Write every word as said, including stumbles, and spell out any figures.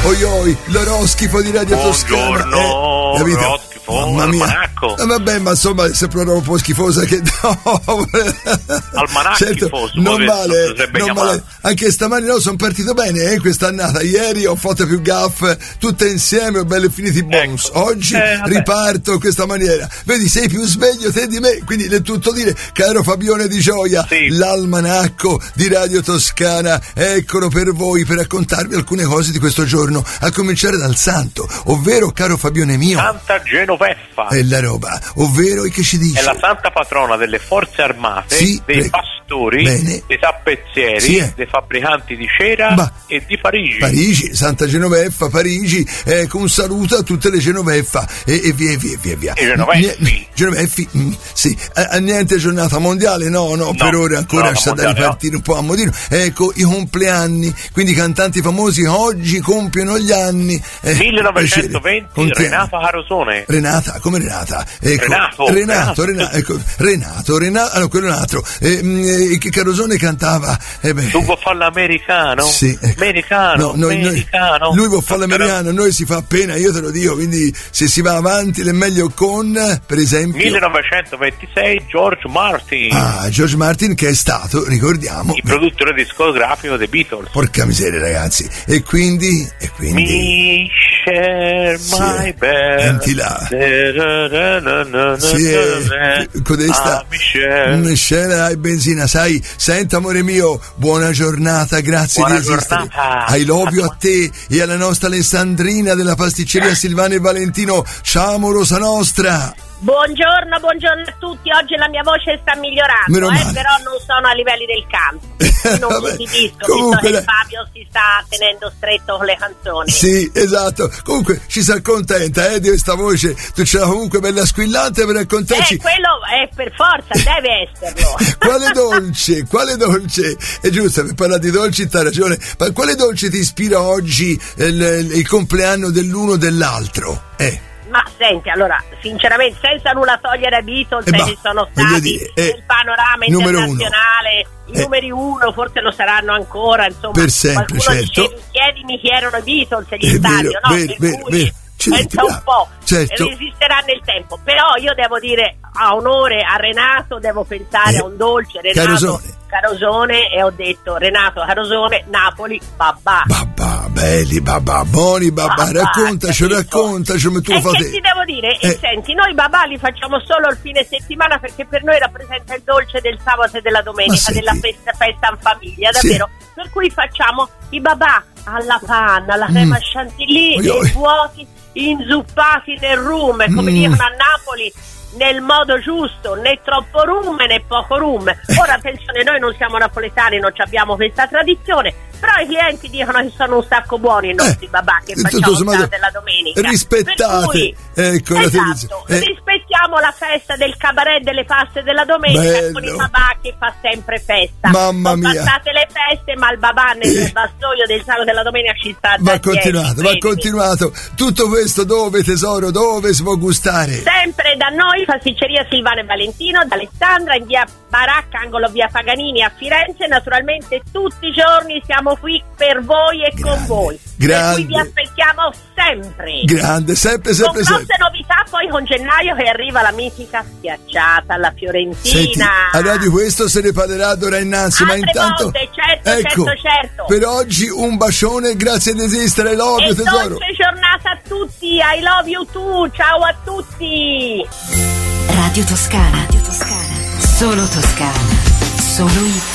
oi oi, l'oroscofo di Radio Toscana. Buongiorno, eh, capito? Mamma mia. Almanacco. Eh, vabbè, ma insomma è sempre un po' schifosa che no. Almanacco certo, schifoso, non male, non male. Anche stamani no, sono partito bene eh, quest'annata. Ieri ho fatto più gaffe, tutte insieme, ho bello finiti bonus. Ecco. Oggi eh, riparto in questa maniera. Vedi, sei più sveglio te di me, quindi è tutto dire, caro Fabione Di Gioia, sì. L'almanacco di Radio Toscana, eccolo per voi, per raccontarvi alcune cose di questo giorno, a cominciare dal santo, ovvero, caro Fabione mio, Santa Genoveffa. È la roba, ovvero che ci dice? È la santa patrona delle forze armate, sì, dei pre- pastori, bene. dei tappezzieri, sì, eh. dei fabbricanti di cera bah. e di Parigi. Parigi, Santa Genoveffa, Parigi, eh, con un saluto a tutte le Genoveffa e, e via via via via. I Genoveffi. Genoveffi, mm, sì. Eh, niente giornata mondiale, no, no, no per ora ancora c'è da ripartire no. un po' a modino. Ecco, i compleanni, quindi i cantanti famosi oggi compiono gli anni. Eh, millenovecentoventi, Renato Carosone. Renata, come Renata? Ecco, Renato, Renato, Renato, Renato, ecco, Renato, Renato, ah, no, quello è un altro. Eh, che Carosone cantava. Eh beh. Tu vuoi fare l'americano? Sì, ecco. Americano, no, noi, americano. Noi, lui vuol fare l'americano, noi si fa appena, io te lo dico, quindi se si va avanti è meglio con, per esempio. millenovecentoventisei, George Martin. Ah, George Martin che è stato, ricordiamo. Il produttore discografico dei Beatles. Porca miseria, ragazzi. E quindi, e quindi. Mi share my bed. Senti là. Sì, è, codesta. Ah, Michelle. Michelle, hai benzina, sai. Senta, amore mio, buona giornata, grazie buona di esistere. Giornata. I love you a te e alla nostra Alessandrina della pasticceria Silvana e Valentino. Ciao, amorosa nostra. Buongiorno, buongiorno a tutti. Oggi la mia voce sta migliorando, eh, però non sono a livelli del canto. Non mi capisco, visto che Fabio si sta tenendo stretto con le canzoni. Sì, esatto. Comunque ci si accontenta eh, di questa voce. Tu ce l'hai comunque bella squillante per raccontarci. Eh, quello è per forza, deve esserlo. Quale dolce, quale dolce? È giusto, per parlare di dolci t'ha ragione. Ma quale dolce ti ispira oggi il, il, il compleanno dell'uno o dell'altro? Eh. Ma senti, allora, sinceramente, senza nulla togliere ai Beatles, eh, che sono stati dire, eh, nel panorama internazionale, uno. i eh, numeri uno, forse lo saranno ancora, insomma. Per sempre, certo. Dice, chiedimi chi erano i Beatles e gli è stadi, vero, no? Vero, per vero, cui vero. pensa un po', certo. resisterà nel tempo. Però io devo dire, a onore a Renato, devo pensare eh, a un dolce, Renato Carosone. Carosone, e ho detto Renato Carosone, Napoli, babà. Babà, belli, babà, buoni babà, babà raccontaci, raccontaci come tu lo fai. E che ti devo dire? Eh. E senti, noi babà li facciamo solo il fine settimana perché per noi rappresenta il dolce del sabato e della domenica, della festa, festa in famiglia, davvero. Sì. Per cui facciamo i babà alla panna, alla crema mm. chantilly, oi, vuoti, inzuppati nel rum, come mm. dicono a Napoli, nel modo giusto, né troppo rum né poco rum. Ora attenzione, noi non siamo napoletani, non abbiamo questa tradizione, però i clienti dicono che sono un sacco buoni i nostri eh, babà che facciamo sommato, della domenica. Rispettate, cui, ecco, esatto, la eh. rispettiamo la festa del cabaret delle paste della domenica. Bello. Con il babà che fa sempre festa. Mamma non mia. Passate le feste, ma il babà nel eh. vassoio del sabato della domenica ci sta. Va continuato, va continuato. Tutto questo dove, tesoro, dove si può gustare? Sempre da noi, pasticceria Silvana e Valentino, da Alessandra, in via Baracca, angolo via Paganini a Firenze. Naturalmente tutti i giorni siamo qui per voi e grande, con voi. Grande. Per cui vi aspettiamo sempre. Grande, sempre, sempre, con grosse sempre. novità, poi con gennaio che arriva la mitica schiacciata alla Fiorentina. Senti, allora di questo se ne parlerà d'ora innanzi, Altre ma intanto volte, certo, ecco, certo, certo. Per oggi un bacione, grazie di esistere, I love you, tesoro. Dolce giornata a tutti, I love you too, ciao a tutti. Radio Toscana, Radio Toscana, solo Toscana, solo io.